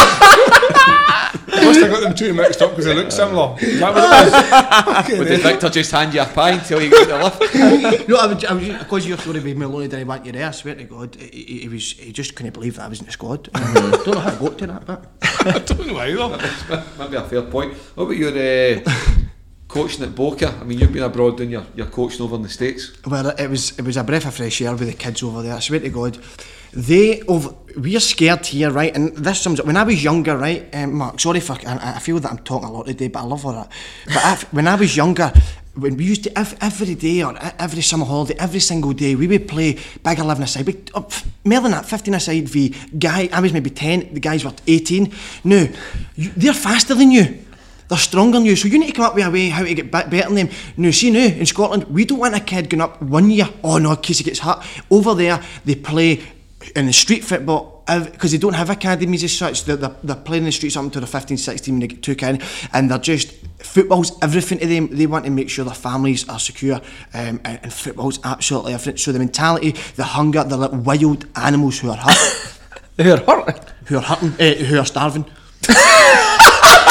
it. Must have got them two mixed up because they look similar. Is that what it Would was? the Victor just hand you a pie until you get the lift? No, I was, I was because your story with Maloney didn't want you there. I swear to God, he, he, he was he just couldn't believe that I was in the squad. I don't know how I got to that, but I don't know either. Maybe a fair point. What about your uh, coaching at Boca? I mean, you've been abroad doing your, your coaching over in the States. well, it was it was a breath of fresh air with the kids over there. I swear to God, they over we're scared here, right? And this sums up. When I was younger, right, um, Mark. Sorry for I, I feel that I'm talking a lot today, but I love all that. But if, when I was younger, when we used to ev- every day or e- every summer holiday, every single day, we would play big eleven aside. We, uh, f- more than that, fifteen aside. V guy, I was maybe ten. The guys were eighteen. Now, you, they're faster than you. They're stronger than you, so you need to come up with a way how to get better than them. Now, see now, in Scotland, we don't want a kid going up one year, oh no, in case he gets hurt. Over there, they play in the street football, because they don't have academies as such. They're, they're, they're playing in the streets up until they're fifteen, sixteen when they get took in, and they're just, football's everything to them. They want to make sure their families are secure, um, and, and football's absolutely everything. So the mentality, the hunger, they're like wild animals who are hurt, Who are hurt? who are hurting, uh, who are starving.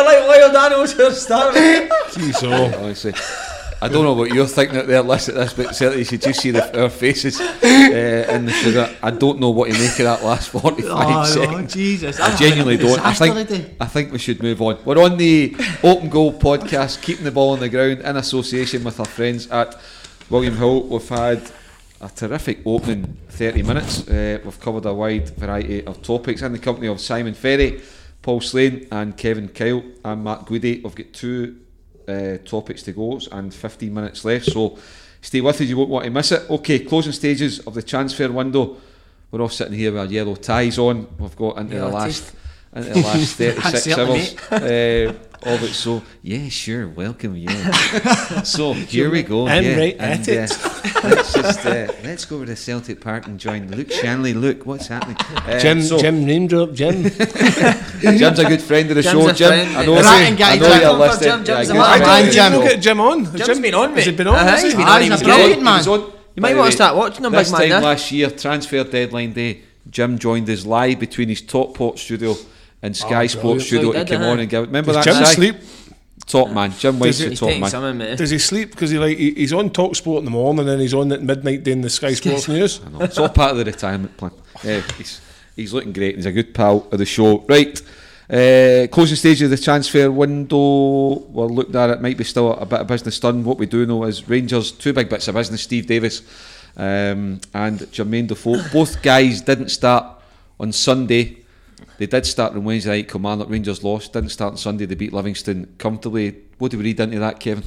We're like wild animals who are starving. Jeez, oh. Honestly, I don't know what you're thinking out there, listen to this, but certainly you should just see the, our faces uh, in the sugar. I don't know what to make of that last forty-five Oh, seconds. no, Jesus. I genuinely don't. I Disaster think today. I think we should move on. We're on the Open Goal podcast, keeping the ball on the ground in association with our friends at William Hill. We've had a terrific opening thirty minutes. Uh, we've covered a wide variety of topics in the company of Simon Ferry, Paul Slane and Kevin Kyle and Matt Goody. We've got two uh, topics to go and fifteen minutes left, so stay with us, you won't want to miss it. Okay, closing stages of the transfer window. We're all sitting here with our yellow ties on. We've got into Yellow the last into the last thirty-six Certainly, hours uh, of it, so yeah, sure, welcome, yeah. So here we go. I'm yeah, right and, at it. uh, let's just uh, let's go over to Celtic Park and join Luke Shanley. Luke, what's happening? Uh, Jim, so, Jim, name drop, Jim. Jim's a good friend of the Jim's show. a Jim, friend. I know, Right, I and guy, know Jim. you're Jim, listening. Jim's Yeah, a good man. friend. Hi, Did Jim. you not get Jim on? Has Jim's Jim been on, Has mate. he been on? Uh-huh, Has he? he's been Ah, on, he's he was a great. brilliant He man. was on, You by might the want way, to start watching him, this big man. time there. last year, transfer deadline day, Jim joined us live between his Top Port studio and Sky Oh, Sports brilliant. studio So to he did, come uh-huh. on and give. Remember Does that? Jim Si? sleep? Top man, Jim White's the He's top taking man. some of it. Does he sleep? Because he like he, he's on Talk Sport in the morning and he's on at midnight doing the Sky Sports News. I know. It's all part of the retirement plan. Yeah, he's he's looking great. He's a good pal of the show. Right, uh, closing stage of the transfer window. We're looking at it. Might be still a bit of business done. What we do know is Rangers two big bits of business. Steve Davis um, and Jermaine Defoe. Both guys didn't start on Sunday. They did start on Wednesday night. Kilmarnock, Rangers lost. Didn't start on Sunday. They beat Livingston comfortably. What do we read into that, Kevin?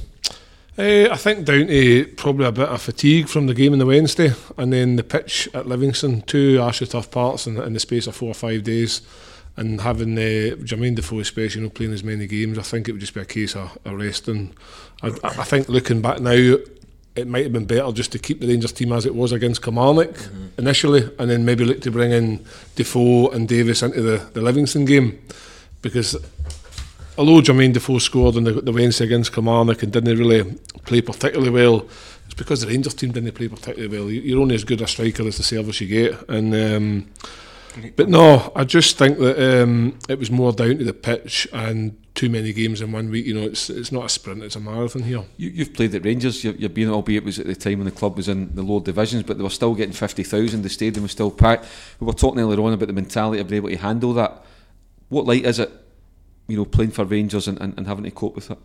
Uh, I think down to probably a bit of fatigue from the game on the Wednesday, and then the pitch at Livingston, two actually tough parts in, in the space of four or five days, and having uh, Jermaine Defoe especially not playing as many games. I think it would just be a case of, of resting. I, I think looking back now, it might have been better just to keep the Rangers team as it was against Kilmarnock mm-hmm. initially, and then maybe look to bring in Defoe and Davis into the, the Livingston game, because although Jermaine Defoe scored on the, the Wednesday against Kilmarnock and didn't really play particularly well, it's because the Rangers team didn't play particularly well. You're only as good a striker as the service you get, and um, but no, I just think that um, it was more down to the pitch and too many games in one week. You know, it's it's not a sprint, it's a marathon here. You, you've played at Rangers, you, you've been, albeit it was at the time when the club was in the lower divisions, but they were still getting fifty thousand, the stadium was still packed. We were talking earlier on about the mentality of being able to handle that. What light is it, you know, playing for Rangers and, and, and having to cope with it?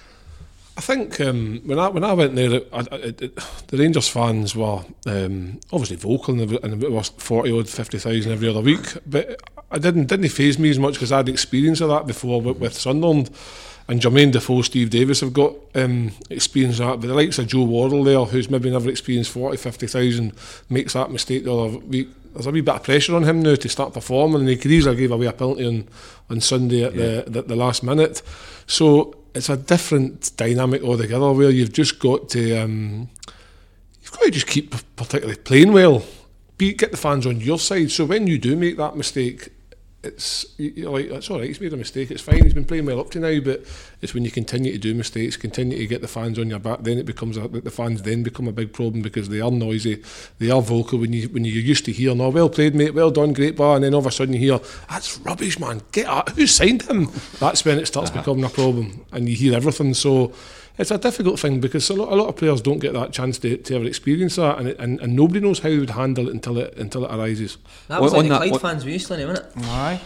I think um, when I when I went there, it, I, it, it, the Rangers fans were um, obviously vocal, and it was forty odd, fifty thousand every other week. But I didn't didn't faze me as much because I had experience of that before with, with Sunderland, and Jermaine Defoe, Steve Davis have got um, experience of that. But the likes of Joe Wardle there, who's maybe never experienced forty, fifty thousand, makes that mistake the other week. There's a wee bit of pressure on him now to start performing, and he could easily give away a penalty on, on Sunday at yeah. the, the the last minute. So it's a different dynamic altogether, where you've just got to um, you've got to just keep particularly playing well, be get the fans on your side. So when you do make that mistake, it's you're like, it's all right, he's made a mistake, it's fine, he's been playing well up to now. But it's when you continue to do mistakes, continue to get the fans on your back, then it becomes a, the fans then become a big problem, because they are noisy, they are vocal. When you when you're used to hearing, "Oh, well played, mate, well done, great bar," and then all of a sudden you hear, "That's rubbish, man, get out, who signed him?" That's when it starts uh-huh. becoming a problem, and you hear everything. So it's a difficult thing, because a lot, a lot of players don't get that chance to, to ever experience that, and, it, and and nobody knows how they would handle it until it until it arises. That was on, like on the that, Clyde on, fans we used to, wasn't it?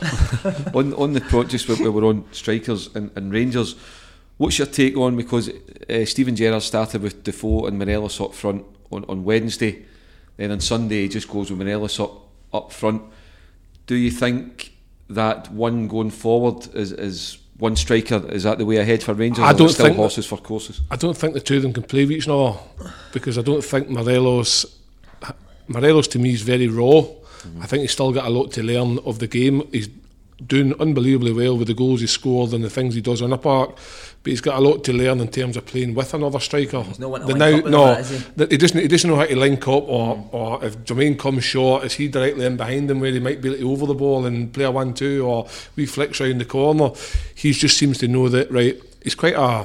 Aye. on on the pro, just where we were on strikers and, and Rangers, what's your take on, because uh, Steven Gerrard started with Defoe and Morelos up front on, on Wednesday, then on Sunday he just goes with Morelos up, up front. Do you think that one going forward is, is one striker, is that the way ahead for Rangers? I don't still think horses for courses? I don't think the two of them can play with each other, because I don't think Morelos Morelos to me is very raw. Mm-hmm. I think he's still got a lot to learn of the game. He's doing unbelievably well with the goals he scored and the things he does on the park, but he's got a lot to learn in terms of playing with another striker. He's not one to the link now, up with no, that, is he? that he doesn't. He doesn't know how to link up, or mm. or if Jermaine comes short, is he directly in behind him where he might be able to over the ball and play a one-two, or we flicks round the corner. He just seems to know that. Right, he's quite a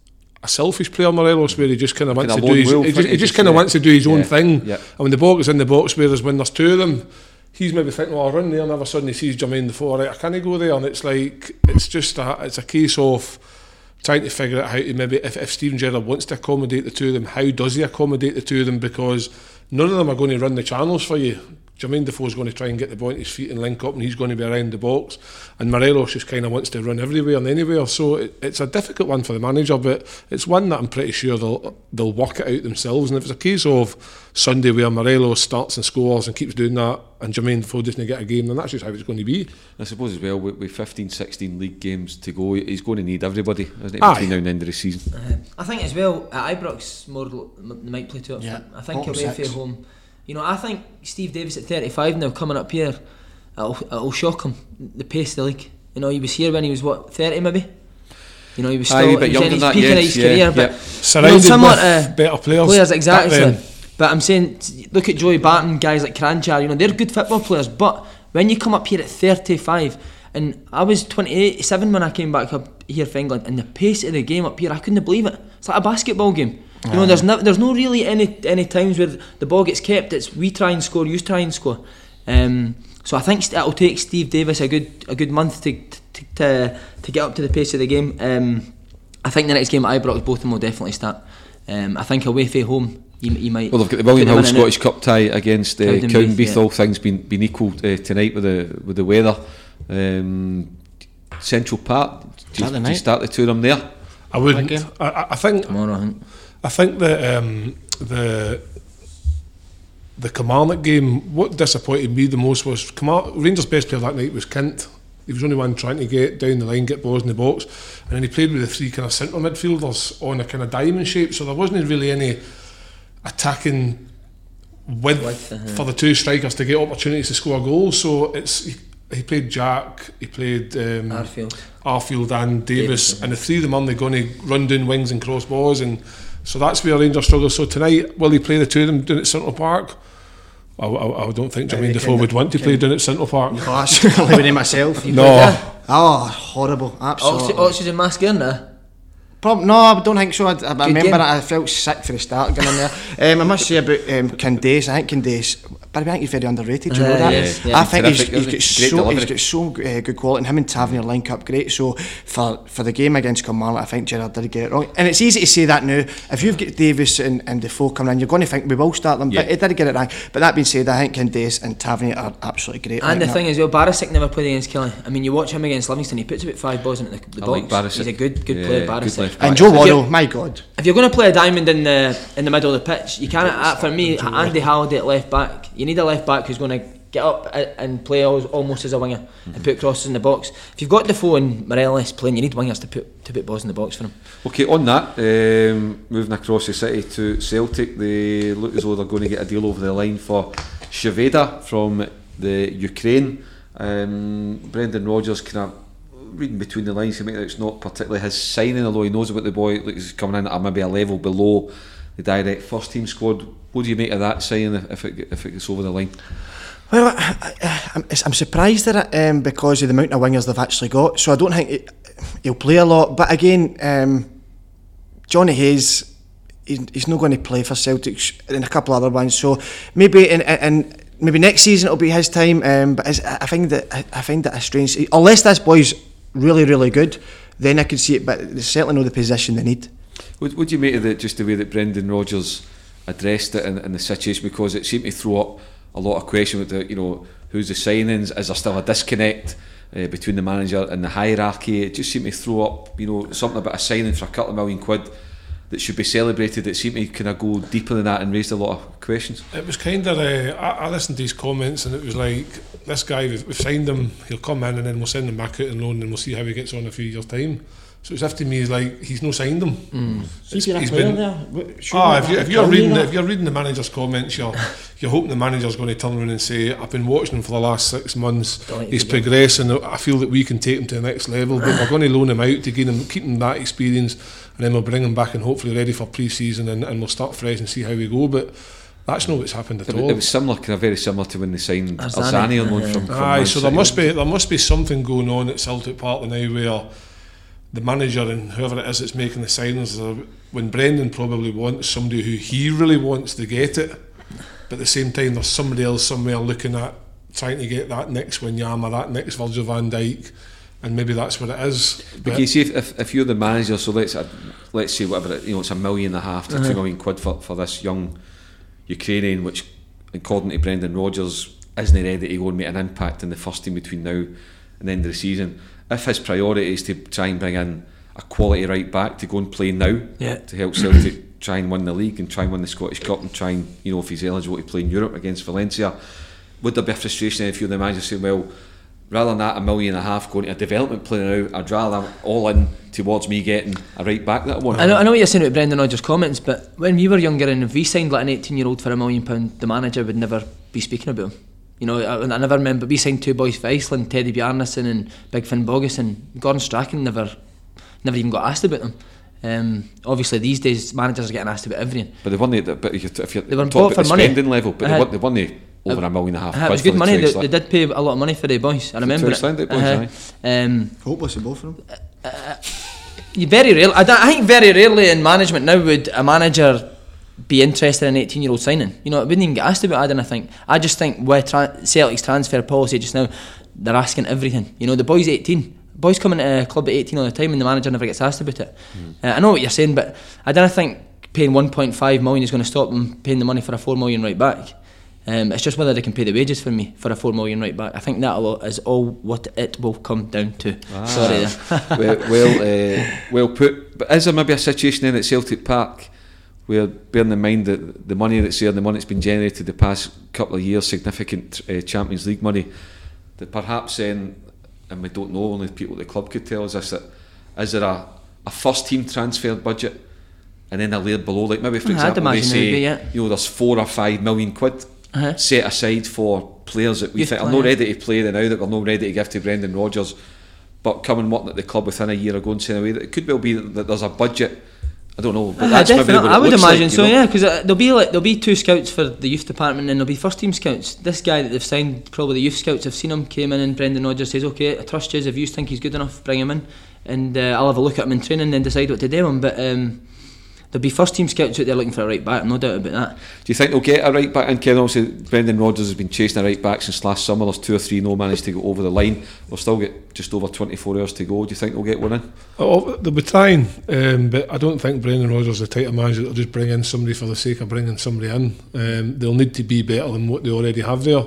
a selfish player, Morelos, where he just kind of wants to do his, he just, he just kind of wants to do his own yeah, thing. yeah. And when the ball is in the box, whereas when there's two of them, he's maybe thinking, well, I'll run there, and all of a sudden he sees Jermaine Defoe, right, I can't go there, and it's like, it's just a, it's a case of trying to figure out how to maybe, if, if Steven Gerrard wants to accommodate the two of them, how does he accommodate the two of them, because none of them are going to run the channels for you. Jermaine Defoe's going to try and get the ball on his feet and link up, and he's going to be around the box, and Morelos just kind of wants to run everywhere and anywhere, so it, it's a difficult one for the manager, but it's one that I'm pretty sure they'll they'll work it out themselves. And if it's a case of Sunday where Morelos starts and scores and keeps doing that, and Jermaine Defoe doesn't get a game, then that's just how it's going to be. I suppose as well, with, with fifteen, sixteen league games to go, he's going to need everybody, isn't he, Aye. between now and the end of the season. Uh, I think as well, at Ibrox, more they might play two up Yeah, front. I think bottom away six. for home. You know, I think Steve Davis at thirty-five now coming up here, it'll, it'll shock him, the pace of the league. You know, he was here when he was, what, thirty maybe? You know, he was Aye, still a bit he was younger in his than that, peak of yes, his yeah, career, yeah. but Surrounded you know, somewhat, with uh, better players. Players, exactly. back then. But I'm saying, t- look at Joey Barton, guys like Kranjčar, you know, they're good football players, but when you come up here at thirty-five, and I was twenty-eight, seven when I came back up here for England, and the pace of the game up here, I couldn't believe it. It's like a basketball game. You know, there's no, there's no really any any times where the ball gets kept. It's we try and score, you try and score. Um, so I think it'll take Steve Davis a good a good month to to to, to get up to the pace of the game. Um, I think the next game at Ibrox, both of them will definitely start. Um, I think away from home, you, you might. Well, they've got the William put them Hill in and Scottish Cup tie against uh, Cowdenbeath, Cowdenbeath. yeah. All things been been equal uh, tonight with the with the weather. Um, Central Park. Do you, Saturday do you night. start the two of them there? I wouldn't. Okay. I, I- I think. Tomorrow, I think. I think that um, the the Kilmarnock game, what disappointed me the most was Kilmar- Rangers' best player that night was Kent. He was only one trying to get down the line, get balls in the box, and then he played with the three kind of central midfielders on a kind of diamond shape, so there wasn't really any attacking width Width, uh-huh. for the two strikers to get opportunities to score goals. So it's he, he played Jack, he played um, Arfield. Arfield and Davis, Davis, and the three of them aren't going to run down wings and cross balls, and so that's where Rangers struggle. So tonight, will he play the two of them down at Central Park? I, I, I don't think Jermaine they Defoe can- would want to can- play down at Central Park. Oh, that's living in myself. No, Oh, horrible, absolutely. Oxy- Oxygen mask in there. Prob- no, I don't think so. I, I remember game. it, I felt sick for the start getting in there. um, I must say about um, Candace, I think Candace, but I think he's very underrated, do you know Uh, that? yes, yeah. I think he's, Terrific, he's, isn't got he? Great so, he's delivery. got so uh, good quality, and him and Tavernier link up great. So for, for the game against Kilmarnock, I think Gerrard did get it wrong. And it's easy to say that now. If you've got Davis and, and Defoe coming in, you're going to think we will start them, Yeah. but he did get it wrong. But that being said, I think Candace and Tavernier are absolutely great. And the linking thing up. is, well, Barisic never played against Kelly. I mean, you watch him against Livingston, he puts about five balls into the, the I box. like Barisic. He's a good, good Yeah, player, good Barisic. left And back. Joe If Waddle, you- my God. If you're going to play a diamond in the in the middle of the pitch, you can't. Uh, for me, Andy Halliday at left back. You need a left back who's going to get up a- and play al- almost as a winger Mm-hmm. and put crosses in the box. If you've got Defoe and Morelos playing, you need wingers to put to put balls in the box for them. Okay, on that, um, moving across the city to Celtic, they look as though they're going to get a deal over the line for Sheveda from the Ukraine. Um, Brendan Rodgers kind of reading between the lines, he makes it's not particularly his signing, although he knows about the boy. Like he's coming in at maybe a level below the direct first team squad. What do you make of that signing if it if it gets over the line? Well, I, I, I'm, I'm surprised at it um, because of the amount of wingers they've actually got. So I don't think it, he'll play a lot. But again, um, Johnny Hayes, he's, he's not going to play for Celtic and a couple other ones. So maybe in, in maybe next season it'll be his time. Um, but it's, I think that I, I find that a strange. Unless this boy's really really good, then I could see it. But they certainly know the position they need. What would you make of the, just the way that Brendan Rodgers addressed it in, in the situation, because it seemed to throw up a lot of question with the, you know, who's the signings, is there still a disconnect uh, between the manager and the hierarchy? It just seemed to throw up, you know, something about a signing for a couple of million quid that should be celebrated. It seemed to kind of go deeper than that and raised a lot of questions. it was kind of. Uh, I, I listened to his comments, and it was like, this guy, we've, we've signed him. He'll come in, and then we'll send him back out on loan, and we'll see how he gets on in a few years' time. So it's if to me like he's no signed him. Mm. He's been a player there. Ah, if, you, if you're reading if you're reading the manager's comments, you're you're hoping the manager's going to turn around and say, "I've been watching him for the last six months. Don't He's you progressing. I feel that we can take him to the next level, but we're going to loan him out to gain him, keep him that experience, and then we'll bring him back and hopefully ready for pre-season, and, and we'll start fresh and see how we go." But that's not what's happened at It, all. it was similar, kind of very similar to when they signed Arzani. Arzani on loan from, from Aye, Man so there City. must be there must be something going on at Celtic Park now where the manager and whoever it is that's making the signings, are, when Brendan probably wants somebody who he really wants to get it, but at the same time there's somebody else somewhere looking at trying to get that next Wanyama, that next Virgil van Dijk, and maybe that's what it is. But can you see if, if, if you're the manager, so let's uh, let's say whatever it, you know, it's a million and a half to uh-huh. two million quid for, for this young Ukrainian, which according to Brendan Rodgers isn't ready to go and make an impact in the first team between now and the end of the season. If his priority is to try and bring in a quality right back to go and play now, yeah. to help Celtic try and win the league and try and win the Scottish Cup and try and, you know, if he's eligible to play in Europe against Valencia, would there be a frustration if you're the manager saying, well, rather than that a million and a half going to a development player now, I'd rather have all in towards me getting a right back that I want. I know, I know what you're saying about Brendan Rodgers' comments, but when we were younger and if we signed like an eighteen year old for a million pound, the manager would never be speaking about him. You know, I, I never remember, we signed two boys for Iceland, Teddy Bjarnason and Big Finn Bogus, and Gordon Strachan never never even got asked about them. Um, obviously these days managers are getting asked about everything. But they weren't, but if you're, if you're they were talking bought about for the money. spending level, but uh-huh. they weren't, they weren't over a million and a half. Uh, it was good money, they, they did pay a lot of money for the boys, I remember it. Boys, uh-huh. um, Hopeless of both of them. Uh, you very rarely, I, I think very rarely in management now would a manager be interested in an eighteen year old signing. You know, it wouldn't even get asked about. I don't think. I just think with tra- Celtic's transfer policy just now, they're asking everything. You know, the boy's eighteen. Boys come into a club at eighteen all the time, and the manager never gets asked about it. Mm. Uh, I know what you're saying, but I don't think paying one point five million is going to stop them paying the money for a four million right back. Um, it's just whether they can pay the wages for me for a four million right back. I think that is all what it will come down to. Ah. Sorry. well, well, uh, well put. But is there maybe a situation then at Celtic Park where, bearing in mind that the money that's there and the money that's been generated the past couple of years, significant uh, Champions League money, that perhaps then, and we don't know, only people at the club could tell us this, that is there a, a first team transfer budget and then a layer below, like maybe for uh-huh, example they say, be, yeah. you know, there's four or five million quid uh-huh. set aside for players that we Youth think are not ready to play now, that we're not ready to give to Brendan Rodgers, but come and working at the club within a year ago and saying away, that it could well be that there's a budget. I don't know, but uh, that's maybe what it I would looks imagine like, so, know? yeah, because uh, there'll be like there'll be two scouts for the youth department and there'll be first team scouts. This guy that they've signed, probably the youth scouts have seen him, came in, and Brendan Rodgers says, okay, I trust you, if you think he's good enough, bring him in, and uh, I'll have a look at him in training and then decide what to do with him. But um, there'll be first team scouts out there looking for a right back, no doubt about that. Do you think they'll get a right back? And Ken, obviously Brendan Rodgers has been chasing a right back since last summer. There's two or three no managed to go over the line. We'll still get just over twenty-four hours to go. Do you think they'll get one in? Oh, they'll be trying, um, but I don't think Brendan Rodgers is the type of manager that'll just bring in somebody for the sake of bringing somebody in. Um, they'll need to be better than what they already have there.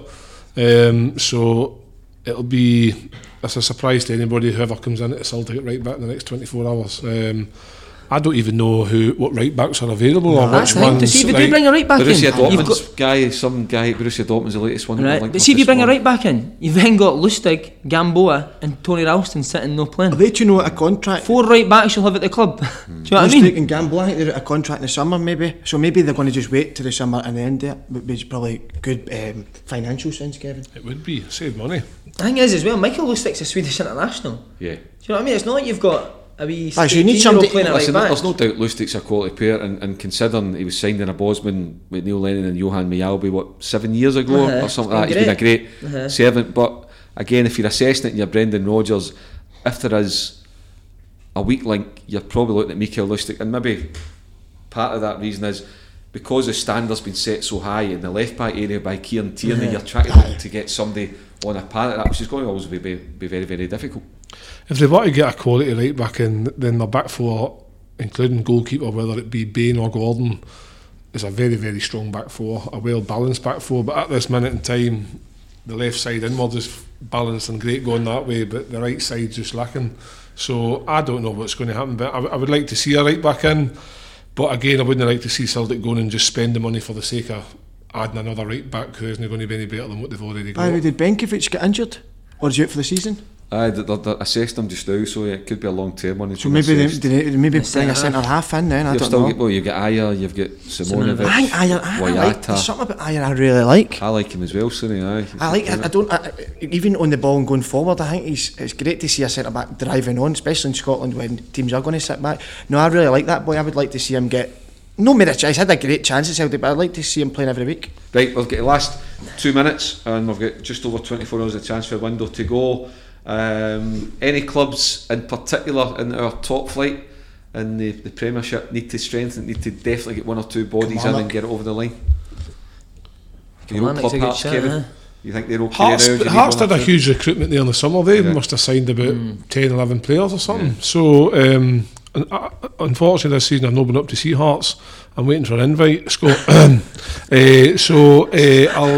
Um, so it'll be, it's a surprise to anybody whoever comes in at Celtic at right back in the next twenty-four hours. Um, I don't even know who what right backs are available or That's which right, ones. to see if you right. do bring a right back Borussia in. Dortmund's guy, some guy, Borussia Dortmund's the latest one. Right. Like But see if you bring one. a right back in, you've then got Lustig, Gamboa, and Tony Ralston sitting no playing. Are they to know a contract? Four right backs you'll have at the club. Do you know what I Lustig mean? and Gamboa, I think they're at a contract in the summer maybe. So maybe they're going to just wait till the summer and then do it. Would be probably good um, financial sense, Kevin. It would be save money. The thing is as well, Michael Lustig's a Swedish international. Yeah. Do you know what I mean? It's not like you've got a wee Aye, so you need eighteen-year-old somebody- playing a right Listen, back. there's no doubt Lustig's a quality player, and, and considering he was signed in a Bosman with Neil Lennon and Johan Mjalby, what, seven years ago Uh-huh. or something It's like that. been He's been a great Uh-huh. servant. But again, if you're assessing it and you're Brendan Rodgers, if there is a weak link, you're probably looking at Mikael Lustig, and maybe part of that reason is because the standard's been set so high in the left back area by Kieran Tierney, Uh-huh. you're trying to, look to get somebody on a par of that, which is going to always be, be, be very, very difficult. If they want to get a quality right back in, then their back four, including goalkeeper, whether it be Bain or Gordon, is a very, very strong back four, a well balanced back four. But at this minute in time, the left side inward is balanced and great going that way, but the right side's just lacking. So I don't know what's going to happen, but I, w- I would like to see a right back in. But again, I wouldn't like to see Celtic going and just spend the money for the sake of adding another right back who isn't going to be any better than what they've already got. Aye, did Benkovic get injured? Or is he out for the season? Aye, they're, they're assessed him just now, so it could be a long term one. So maybe they, they, they maybe The bring a centre centre half in then, I You've don't still know. got, well, you've got Ayer, you've got Simonovic, I think Ayer, I, I like, there's Wayata. something about Ayer I really like. I like him as well, Sonny. Aye. I like. I, I don't. I, even on the ball and going forward, I think he's. It's great to see a centre back driving on, especially in Scotland when teams are going to sit back. No, I really like that boy. I would like to see him get. No made a chance. Had a great chance at Celtic, but I'd like to see him playing every week. Right, we've got the last two minutes, and we've got just over twenty-four hours of transfer window to go. Um, any clubs in particular in our top flight in the, the Premiership need to strengthen, need to definitely get one or two bodies in Kilmarnock. and get it over the line? Your old Kilmarnock's club a good Hearts, shout, Kevin? huh? You think they're okay Hearts, now? Do you need Hearts one did a or two? huge recruitment there in the summer. They Yeah. must have signed about Mm. ten, eleven players or something. So, um, un- uh, unfortunately, this season I've not been up to see Hearts. I'm waiting for an invite, Scott. uh, so, uh, I'll.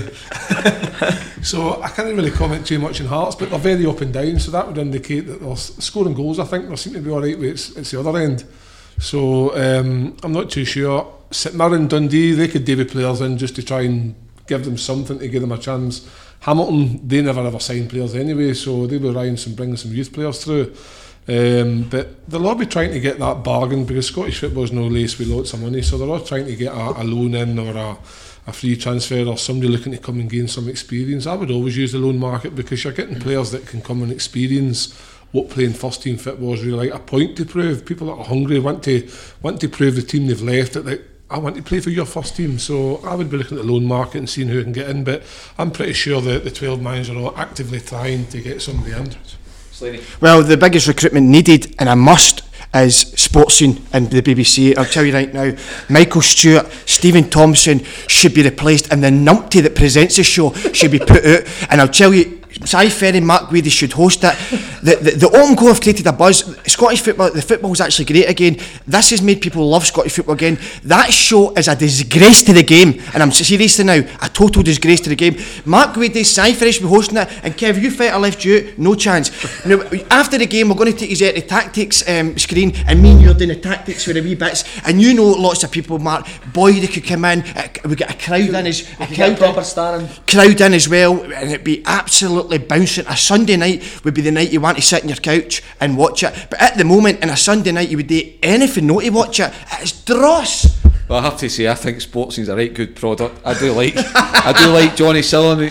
Uh, so, I can't really comment too much on Hearts, but they're very up and down. So, that would indicate that they're s- scoring goals. I think they seem to be all right, but it's, it's the other end. So, um, I'm not too sure. St Mirren, Dundee, they could David players in just to try and give them something to give them a chance. Hamilton, they never ever sign players anyway, so they were relying some bringing some youth players through. Um, but they'll all be trying to get that bargain because Scottish football is no lace with lots of money, so they're all trying to get a, a loan in or a, a free transfer or somebody looking to come and gain some experience. I would always use the loan market because you're getting players that can come and experience what playing first team football is really like. A point to prove. People that are hungry want to want to prove the team they've left that they, I want to play for your first team, so I would be looking at the loan market and seeing who can get in, but I'm pretty sure that the twelve managers are all actively trying to get somebody in. Slaney. Well, the biggest recruitment needed and a must is Sports Scene and the B B C. I'll tell you right now, Michael Stewart, Stephen Thompson should be replaced, and the numpty that presents the show should be put out. And I'll tell you, Cy Ferry and Mark Guidi should host it. The, the, the Open Goal have created a buzz. Scottish football, the football's actually great again. This has made people love Scottish football again. That show is a disgrace to the game, and I'm seriously now, a total disgrace to the game. Mark Guidi, Cy Ferry should be hosting it, and Kev, you fight or left you out, no chance. Now, after the game, we're going to take you out the tactics um, screen, and me and you're doing the tactics for the wee bits, and you know lots of people, Mark, boy, they could come in, uh, we get a crowd in as a crowd proper in, starring. crowd in as well, and it'd be absolutely bouncing. A Sunday night would be the night you want to sit on your couch and watch it, but at the moment, in a Sunday night, you would do anything not to watch it. It's dross. Well, I have to say, I think Sportsing's a right good product. I do like, I do like Johnny Sullivan.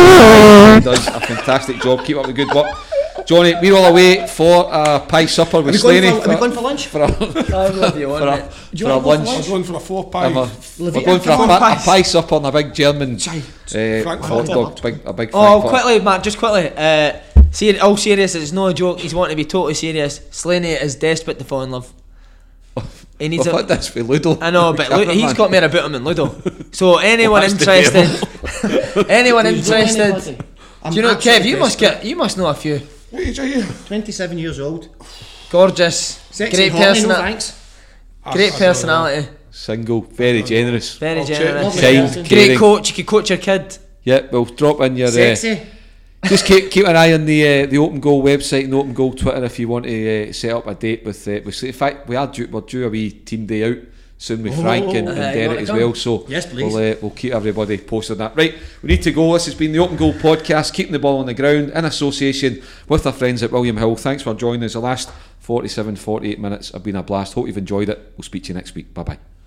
He does a fantastic job. Keep up the good work, Johnny. We're all away for a pie supper with Are we going Slaney. for- are we going for lunch? For a, I love you for on a, it. you for a want to go for lunch. I'm going for a four pie. I'm a- Levita, we're going for a, come on, pa- a pies. pie supper and a big German Sorry. uh, Frankfurt. hot dog, big, a big Oh, Frankfurt. quickly, Matt, just quickly. Uh, ser- all serious, it's no joke. He's wanting to be totally serious. Slaney is desperate to fall in love. He needs We've a. had this with Ludo. I know, but Lu- he's Cameraman. got more about him than Ludo. So anyone Well, that's the interested, anyone interested. Do you know, Kev? You must get. You must know a few. What age are you? twenty-seven years old. Gorgeous, Sexy great and horny, no personality. thanks. Great personality. Single, very generous. Very I'll check. generous. Lovely Kind, person. Great caring. coach. You could coach your kid. Yeah, we'll drop in your. Uh, Sexy. just keep keep an eye on the uh, the Open Goal website and Open Goal Twitter if you want to uh, set up a date with uh, with. In fact, we are due, we're due a wee team day out soon with Oh, Frank and, and uh, Derek gotta as come. well. So Yes, please. we'll uh, we'll keep everybody posted on that. Right, we need to go. This has been the Open Goal podcast, keeping the ball on the ground in association with our friends at William Hill. Thanks for joining us. The last forty-seven, forty-eight minutes have been a blast. Hope you've enjoyed it. We'll speak to you next week. Bye bye.